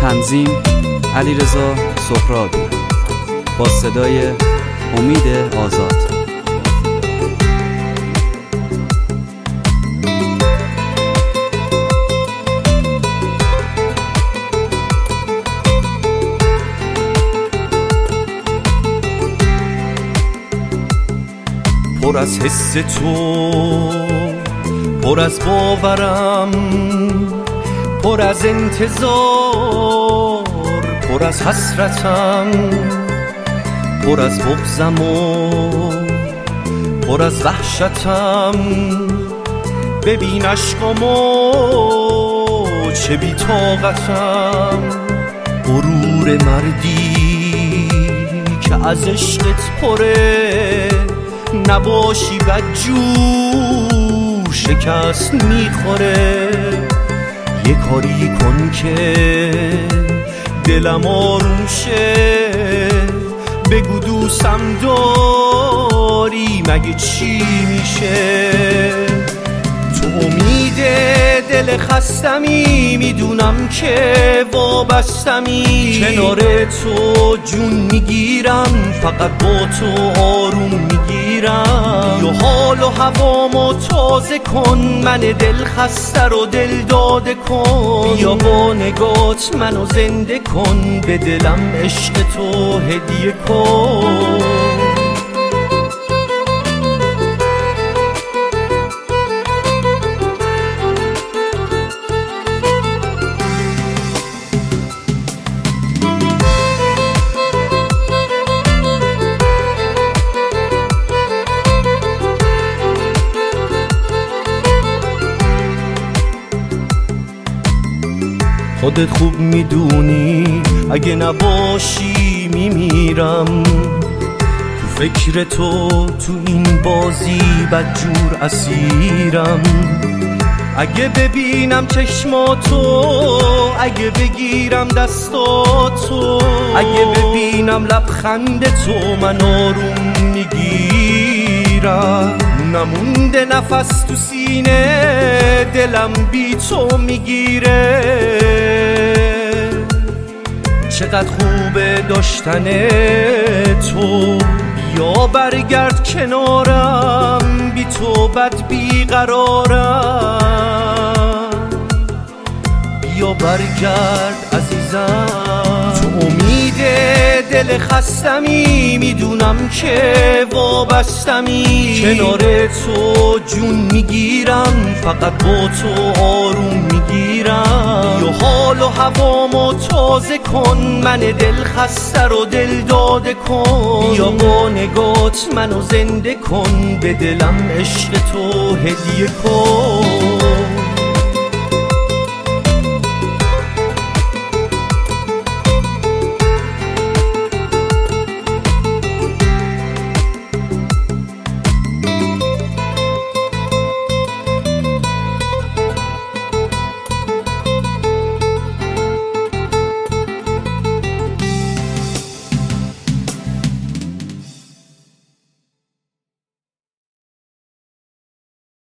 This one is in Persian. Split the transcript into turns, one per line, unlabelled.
تنظیم علیرضا سهرابی با صدای امید آزاد.
پر از حس تو، پر از باورم، پر از انتظار، پر از حسرتم، پر از بغضم و پر از وحشتم. ببین عشقامو چه بی طاقتم، غرور مردی که از عشقت پره، نباشی بدجور شکست میخوره. یه کاری کن که دلم آروم شه، بگو دوستم داری مگه چی میشه. تو امید دل خستمی، میدونم که وابستمی، کنار تو جون میگیرم، فقط با تو آروم میگیرم. یا حال و هوامو تازه کن، من دل خسته رو دل داده کن. بیا با نگات منو زنده کن، به دلم عشق تو هدیه کن. خودت خوب میدونی اگه نباشی میمیرم. تو فکر تو تو این بازی بدجور اسیرم. اگه ببینم چشماتو، اگه بگیرم دستاتو، اگه ببینم لبخند تو، من آروم میگیرم. نمونده نفس تو سینه، دلم بی تو میگیره. چقدر خوبه داشتن تو، بیا برگرد کنارم، بی تو بد بیقرارم. بیا برگرد عزیزم. تو امید دل خستمی، میدونم که وابستمی، کنار تو جون میگیرم، فقط با تو آروم میگیرم. یا حال و هوامو تازه کن، من دل خسته رو دل داده کن. یا با نگات منو زنده کن، به دلم عشق تو هدیه کن.